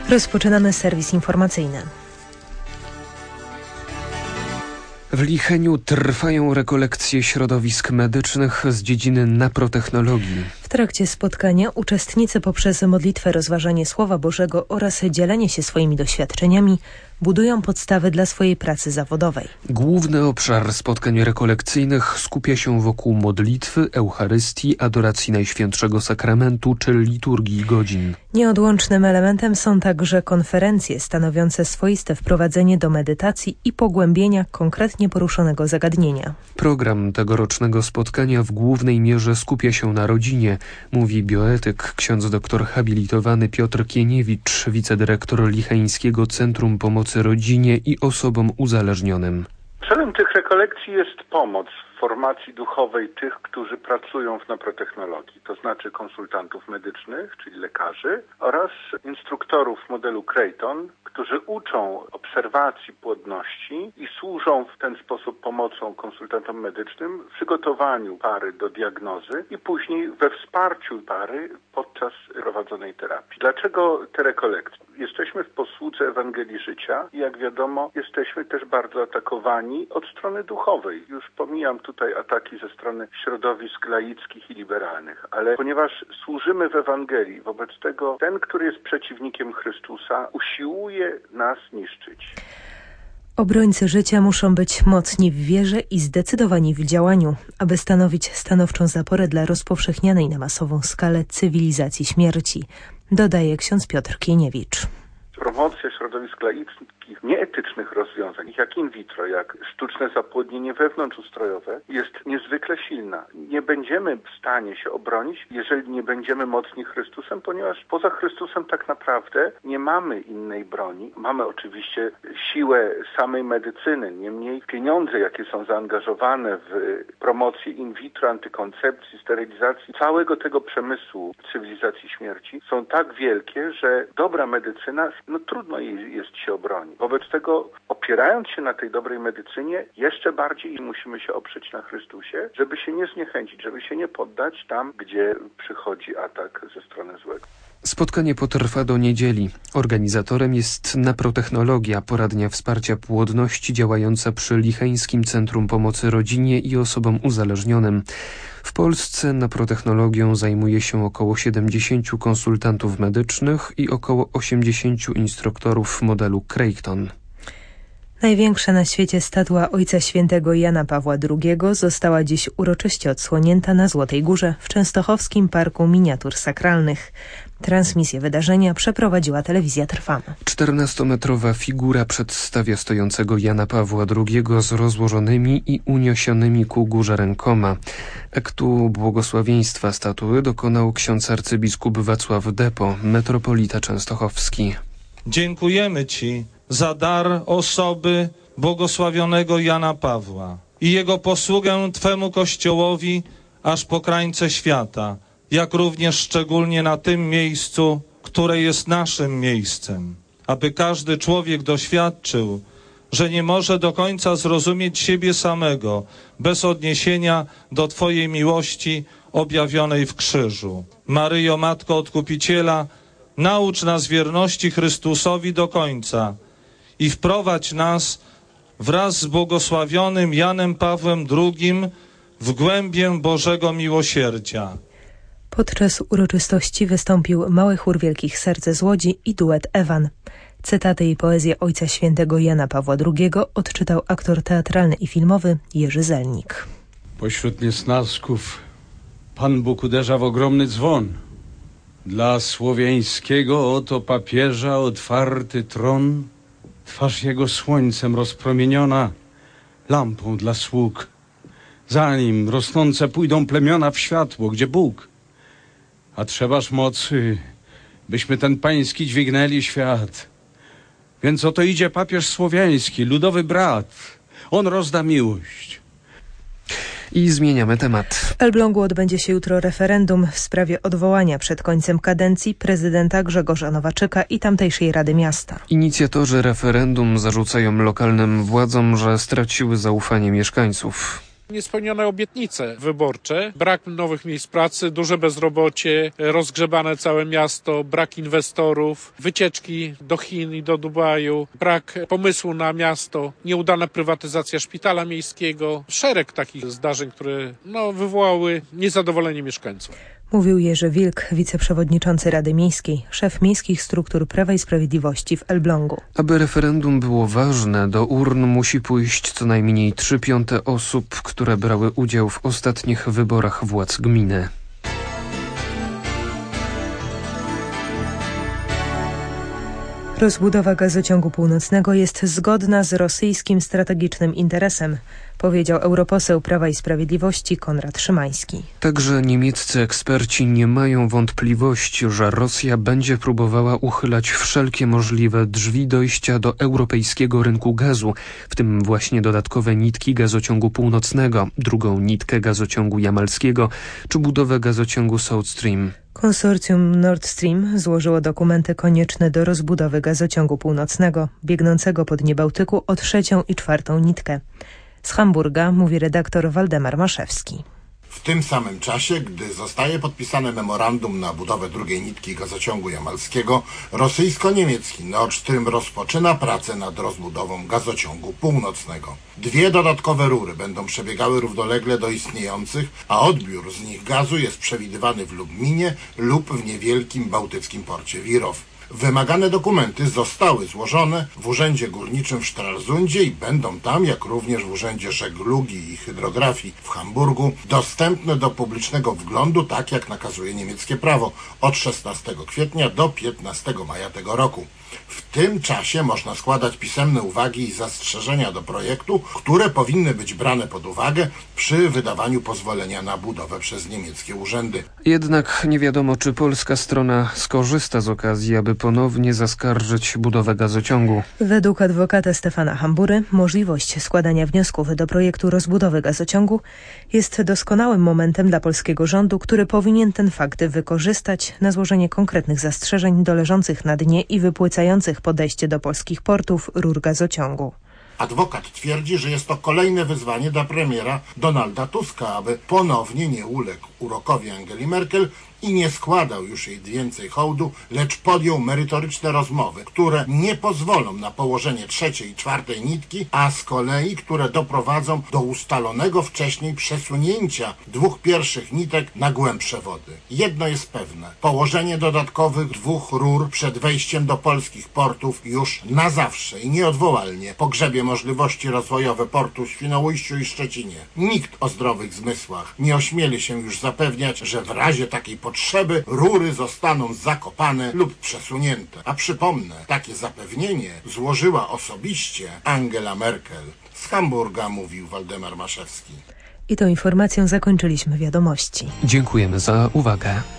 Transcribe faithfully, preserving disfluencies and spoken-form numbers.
Rozpoczynamy serwis informacyjny. W Licheniu trwają rekolekcje środowisk medycznych z dziedziny naprotechnologii. W trakcie spotkania uczestnicy poprzez modlitwę, rozważanie Słowa Bożego oraz dzielenie się swoimi doświadczeniami budują podstawy dla swojej pracy zawodowej. Główny obszar spotkań rekolekcyjnych skupia się wokół modlitwy, Eucharystii, adoracji Najświętszego Sakramentu czy liturgii godzin. Nieodłącznym elementem są także konferencje stanowiące swoiste wprowadzenie do medytacji i pogłębienia konkretnie poruszonego zagadnienia. Program tegorocznego spotkania w głównej mierze skupia się na rodzinie, mówi bioetyk ksiądz doktor habilitowany Piotr Kieniewicz, wicedyrektor Licheńskiego Centrum Pomocy Rodzinie i Osobom Uzależnionym. Celem tych rekolekcji jest pomoc w formacji duchowej tych, którzy pracują w naprotechnologii, to znaczy konsultantów medycznych, czyli lekarzy, oraz instruktorów modelu Creighton, którzy uczą obserwacji płodności i służą w ten sposób pomocą konsultantom medycznym w przygotowaniu pary do diagnozy i później we wsparciu pary podczas prowadzonej terapii. Dlaczego te rekolekcje? Jesteśmy w posłudze Ewangelii Życia i jak wiadomo jesteśmy też bardzo atakowani od strony duchowej. Już pomijam tutaj ataki ze strony środowisk laickich i liberalnych, ale ponieważ służymy w Ewangelii, wobec tego ten, który jest przeciwnikiem Chrystusa, usiłuje nas niszczyć. Obrońcy życia muszą być mocni w wierze i zdecydowani w działaniu, aby stanowić stanowczą zaporę dla rozpowszechnianej na masową skalę cywilizacji śmierci, dodaje ksiądz Piotr Kieniewicz. Promocja środowisk laickich, nieetycznych rozwiązań, jak in vitro, jak sztuczne zapłodnienie wewnątrzustrojowe, jest niezwykle silna. Nie będziemy w stanie się obronić, jeżeli nie będziemy mocni Chrystusem, ponieważ poza Chrystusem tak naprawdę nie mamy innej broni. Mamy oczywiście siłę samej medycyny, niemniej pieniądze, jakie są zaangażowane w promocję in vitro, antykoncepcji, sterylizacji, całego tego przemysłu cywilizacji śmierci są tak wielkie, że dobra medycyna, no trudno jej jest się obronić. Wobec tego, opierając się na tej dobrej medycynie, jeszcze bardziej musimy się oprzeć na Chrystusie, żeby się nie zniechęcić, żeby się nie poddać tam, gdzie przychodzi atak ze strony złego. Spotkanie potrwa do niedzieli. Organizatorem jest Naprotechnologia, poradnia wsparcia płodności działająca przy Licheńskim Centrum Pomocy Rodzinie i Osobom Uzależnionym. W Polsce naprotechnologią zajmuje się około siedemdziesięciu konsultantów medycznych i około osiemdziesięciu instruktorów modelu Creighton. Największa na świecie statua Ojca Świętego Jana Pawła drugiego została dziś uroczyście odsłonięta na Złotej Górze w Częstochowskim Parku Miniatur Sakralnych. Transmisję wydarzenia przeprowadziła telewizja Trwam. czternastometrowa figura przedstawia stojącego Jana Pawła drugiego z rozłożonymi i uniesionymi ku górze rękoma. Aktu błogosławieństwa statuły dokonał ksiądz arcybiskup Wacław Depo, metropolita częstochowski. Dziękujemy Ci za dar osoby błogosławionego Jana Pawła i jego posługę Twemu Kościołowi aż po krańce świata, jak również szczególnie na tym miejscu, które jest naszym miejscem, aby każdy człowiek doświadczył, że nie może do końca zrozumieć siebie samego bez odniesienia do Twojej miłości objawionej w krzyżu. Maryjo, Matko Odkupiciela, naucz nas wierności Chrystusowi do końca i wprowadź nas wraz z błogosławionym Janem Pawłem drugim w głębię Bożego miłosierdzia. Podczas uroczystości wystąpił Mały Chór Wielkich Serc z Łodzi i duet Ewan. Cytaty i poezję Ojca Świętego Jana Pawła drugiego odczytał aktor teatralny i filmowy Jerzy Zelnik. Pośród niesnasków Pan Bóg uderza w ogromny dzwon. Dla słowiańskiego oto papieża otwarty tron, twarz jego słońcem rozpromieniona, lampą dla sług. Za nim rosnące pójdą plemiona w światło, gdzie Bóg. A trzebaż mocy, byśmy ten pański dźwignęli świat. Więc oto idzie papież słowiański, ludowy brat. On rozda miłość. I zmieniamy temat. W Elblągu odbędzie się jutro referendum w sprawie odwołania przed końcem kadencji prezydenta Grzegorza Nowaczyka i tamtejszej Rady Miasta. Inicjatorzy referendum zarzucają lokalnym władzom, że straciły zaufanie mieszkańców. Niespełnione obietnice wyborcze, brak nowych miejsc pracy, duże bezrobocie, rozgrzebane całe miasto, brak inwestorów, wycieczki do Chin i do Dubaju, brak pomysłu na miasto, nieudana prywatyzacja szpitala miejskiego. Szereg takich zdarzeń, które no, wywołały niezadowolenie mieszkańców. Mówił Jerzy Wilk, wiceprzewodniczący Rady Miejskiej, szef miejskich struktur Prawa i Sprawiedliwości w Elblągu. Aby referendum było ważne, do urn musi pójść co najmniej trzy piąte osób, które brały udział w ostatnich wyborach władz gminy. Rozbudowa gazociągu północnego jest zgodna z rosyjskim strategicznym interesem, powiedział europoseł Prawa i Sprawiedliwości Konrad Szymański. Także niemieccy eksperci nie mają wątpliwości, że Rosja będzie próbowała uchylać wszelkie możliwe drzwi dojścia do europejskiego rynku gazu, w tym właśnie dodatkowe nitki gazociągu północnego, drugą nitkę gazociągu jamalskiego czy budowę gazociągu South Stream. Konsorcjum Nord Stream złożyło dokumenty konieczne do rozbudowy gazociągu północnego, biegnącego po dnie Bałtyku o trzecią i czwartą nitkę. Z Hamburga mówi redaktor Waldemar Maszewski. W tym samym czasie, gdy zostaje podpisane memorandum na budowę drugiej nitki gazociągu jamalskiego, rosyjsko-niemiecki Nord Stream rozpoczyna pracę nad rozbudową gazociągu północnego. Dwie dodatkowe rury będą przebiegały równolegle do istniejących, a odbiór z nich gazu jest przewidywany w Lubminie lub w niewielkim bałtyckim porcie Wirow. Wymagane dokumenty zostały złożone w Urzędzie Górniczym w Stralsundzie i będą tam, jak również w Urzędzie Żeglugi i Hydrografii w Hamburgu, dostępne do publicznego wglądu, tak jak nakazuje niemieckie prawo, od szesnastego kwietnia do piętnastego maja tego roku. W tym czasie można składać pisemne uwagi i zastrzeżenia do projektu, które powinny być brane pod uwagę przy wydawaniu pozwolenia na budowę przez niemieckie urzędy. Jednak nie wiadomo, czy polska strona skorzysta z okazji, aby ponownie zaskarżyć budowę gazociągu. Według adwokata Stefana Hambury możliwość składania wniosków do projektu rozbudowy gazociągu jest doskonałym momentem dla polskiego rządu, który powinien ten fakt wykorzystać na złożenie konkretnych zastrzeżeń do leżących na dnie i wypłycających podejście do polskich portów rur gazociągu. Adwokat twierdzi, że jest to kolejne wyzwanie dla premiera Donalda Tuska, aby ponownie nie uległ urokowi Angeli Merkel i nie składał już jej więcej hołdu, lecz podjął merytoryczne rozmowy, które nie pozwolą na położenie trzeciej i czwartej nitki, a z kolei, które doprowadzą do ustalonego wcześniej przesunięcia dwóch pierwszych nitek na głębsze wody. Jedno jest pewne, położenie dodatkowych dwóch rur przed wejściem do polskich portów już na zawsze i nieodwołalnie pogrzebie możliwości rozwojowe portu w Świnoujściu i Szczecinie. Nikt o zdrowych zmysłach nie ośmieli się już zapewniać, że w razie takiej potrzeby rury zostaną zakopane lub przesunięte. A przypomnę, takie zapewnienie złożyła osobiście Angela Merkel. Z Hamburga mówił Waldemar Maszewski. I tą informacją zakończyliśmy wiadomości. Dziękujemy za uwagę.